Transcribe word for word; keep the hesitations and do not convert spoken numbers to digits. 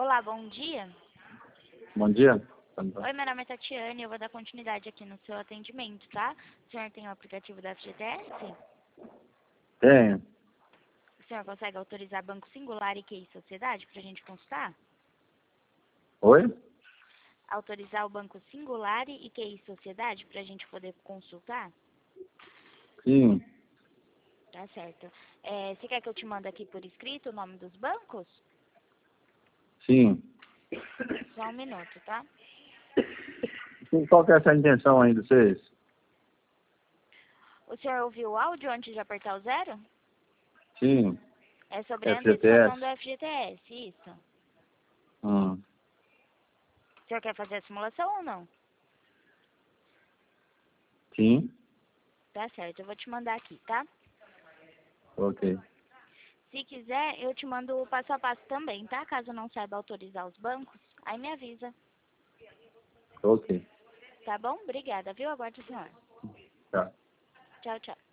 Olá, bom dia. Bom dia. Oi, meu nome é Tatiane, eu vou dar continuidade aqui no seu atendimento, tá? O senhor tem o aplicativo da F G T S? Tenho. O senhor consegue autorizar Banco Singular e Q I Sociedade para a gente consultar? Oi? Autorizar o Banco Singular e Q I Sociedade para a gente poder consultar? Sim. Tá certo. É, você quer que eu te mande aqui por escrito o nome dos bancos? Sim. Só um minuto, tá? E qual que é essa intenção aí de vocês? O senhor ouviu o áudio antes de apertar o zero? Sim. É sobre a F G T S. antecipação do F G T S, isso. Hum. O senhor quer fazer a simulação ou não? Sim. Tá certo, eu vou te mandar aqui, tá? Ok. Se quiser, eu te mando o passo a passo também, tá? Caso não saiba autorizar os bancos, aí me avisa. Ok. Tá bom? Obrigada, viu? Aguarde o senhor. Tá. Tchau, tchau.